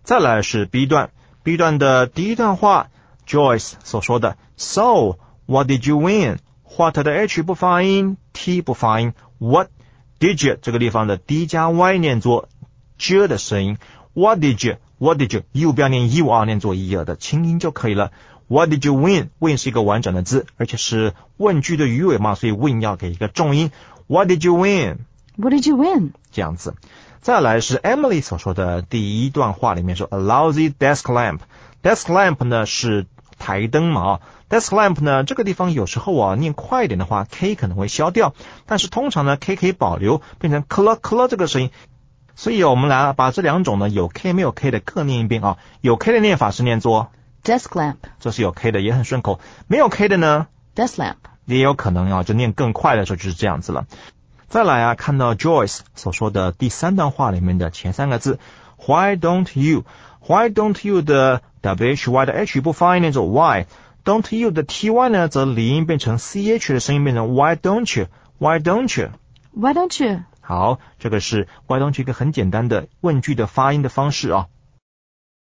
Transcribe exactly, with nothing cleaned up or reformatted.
再来是 B 段 ，B 段的第一段话 ，Joyce 所说的 So what did you win？What 的 H 不发音 ，T 不发音 ，What did you 这个地方的 D 加 Y 念作 J 的声音 ，What did you？What did you？You 不要念 you 啊，念作一的轻音就可以了。What did you win？Win 是一个完整的字，而且是问句的鱼尾嘛，所以 win 要给一个重音。What did you win？What did you win？ 这样子。再来是 Emily 所说的第一段话里面说 A lousy desk lamp。Desk lamp 呢是台灯嘛啊 ，desk lamp 呢这个地方有时候啊念快一点的话 ，K 可能会消掉，但是通常呢 K 可以保留，变成 cl cl 这个声音。所以我们来把这两种呢有 K 没有 K 的各念一遍啊。有 K 的念法是念作 desk lamp， 这是有 K 的，也很顺口。没有 K 的呢 desk lamp， 也有可能啊，就念更快的时候就是这样子了。再来啊，看到 Joyce 所说的第三段话里面的前三个字 Why don't you？Why don't you 的 W H Y 的 H 不发音念作 Y。Don't you 的 T Y 呢则离音变成 C H 的声音变成 Why don't you？Why don't you？Why don't you？ 好，这个是 Why don't you 一个很简单的问句的发音的方式啊。